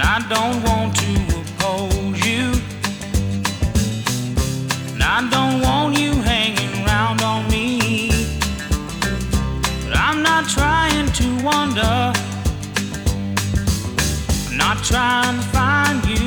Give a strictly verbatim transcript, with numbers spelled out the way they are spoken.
and I don't want to oppose you, and I don't want you hanging around on me. But I'm not trying to wonder, I'm not trying to find you.